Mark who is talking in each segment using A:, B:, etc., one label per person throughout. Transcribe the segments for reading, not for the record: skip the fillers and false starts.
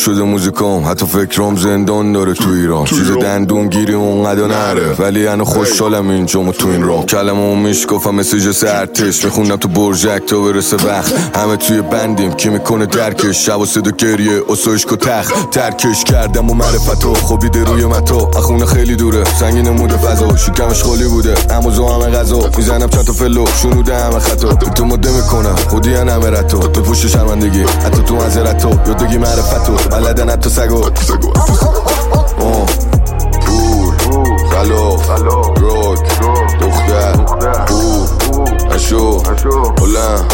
A: شده موزیکام، حتی فکرام زندان داره تو ایران. چیز دندون گیری اونقدر نره، ولی انا خوشحالم اینجامو تو این راه. کلمه‌مو میشکافم مثل جس ارتش، میخونم تو برجک تا برسه وقت. همه توی بندیم کی میکنه درکش، شب و صدا گریه اسوشک و تخت. ترکش کردم و معرفتو خوابیده روی متا، اخونه خیلی دوره سنگین موده فضا. شکمش خالی بوده اموزو همه غذا، میزنم چند تا فلو شنوده همه خطا. تو مده میکنم خودی همه رتو، بپوش شرمندگی حتی تو منظرتو. یادگی معرفتو بلدن حتی سگو. پول خلاف راک دختر خوب اشو بلند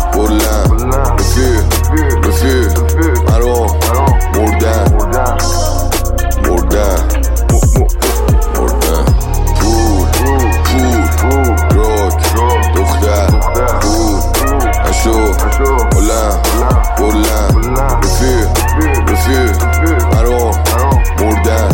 A: رفیق مرا مردن پول راک دختر خوب اشو بلند رفیق مرا مردن.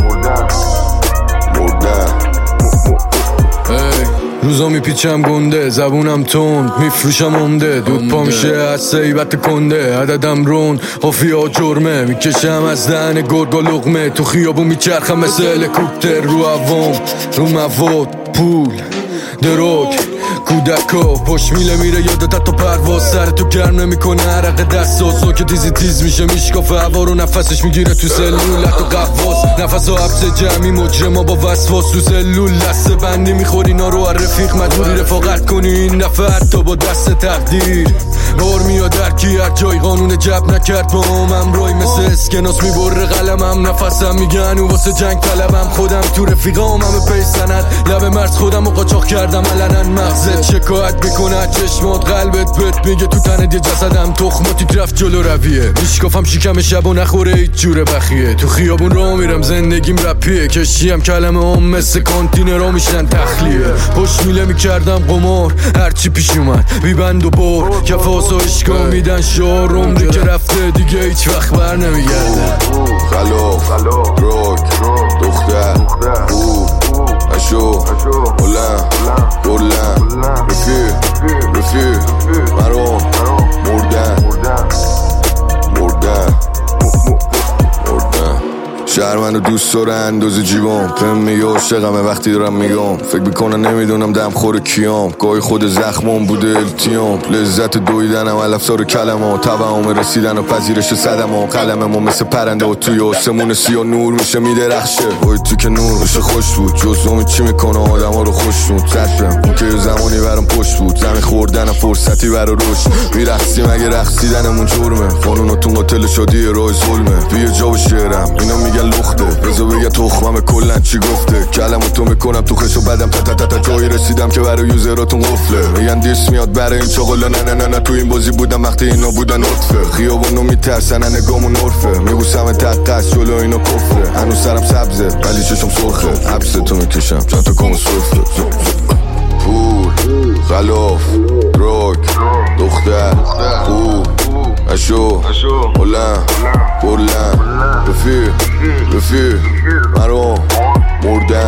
A: روزا میپیچم گنده، زبونم تند، میفروشم عمده. دود پا میشه از سیبت کنده، عددم رون قافیا جرمه. میکشم از دهن گرگا لقمه، تو خیابون میچرخم مثل هلیکوپتر. رو عوام رو مواد پول دروگ کودکا پشت میره یادت تو پرواز. سر تو گرم نمیکنه عرق دستاسا که تیز میشه میشکافه هوا رو. نفسش میگیره تو سلولت و قواس، نفس و حبس جمعی مجرما با وسواس. تو سلول لسه بندی میخوری اینا رو رفیق، مجبوری رفاقت کنی این دفعه حتی با دست تقدیر. بار میاد درکی هر جای قانون جب نکرد با هم رای، مثل اسکناس میبره قلمم. نفسم میگن و واسه جنگ طلبم، خودم تو رفیقام همه پیسند. لب مرز خودم رو قاچاق کردم علنا، مغزت شکایت میکنه چشمات، قلبت بهت میگه تو تنت یه جسدم. تخماتی رفت جلو رویه، میشکافم شکم شب و نخوره هیچ جوره بخیه. تو خیابون راه میرم زندگیم رپیه، کشیم کلمه هم مثل کانتینرها میشن تخلیه. پشت میله میکردم قمار هرچی پیش اومد بی بند و بار. کفاس و اشکا میدن شعار، عمری که رفته دیگه هیچ وقت بر نمیگرده. خلاف راک دختر خوب اشو بلند رفیق مرا مردن. شهر منو دوست داره اندازه جیبام، بهم میگه عاشقمه وقتی دارم میگم. فکر میکنن نمیدونم دم خور کیام، گاهی خود زخمام بوده التیام. لذت دویدنم علفزار کلمات، توهم رسیدن و پذیرش صدمام. قلممو مثل پرنده و توی آسمون سیاه نور میشه میدرخشه. وای تو که نور میشه خوش بود، جزومی چی میکنه آدما رو خوشنود. صدم اون که زمانی برام پشت بود، زمین خوردن فرصتی برا رشد. میرقصیم اگه رقصیدنمون جرمه، قانوناتون قاتل شدی راه ظلمه. بیا جا به شعرم اینا میگن لخته، بذار بگه تخمم کلن چی گفته. کلمو تو میکنم تو خش و بدم تا جایی رسیدم که برای یوزراتون قفله. میگن دیس میاد برای این چاقلا، نه تو این بازی بودم وقتی اینا بودن نطفه. خیابونو میترسن نگامون عرفه، میبوسم تقص جلو اینا کفره. هنوز سرم سبزه ولی چشم سرخه، حبس تو میکشم چند تا کم سرفه. پول خلاف راک دختر خوب اشو بلند رفیق مرا مردن.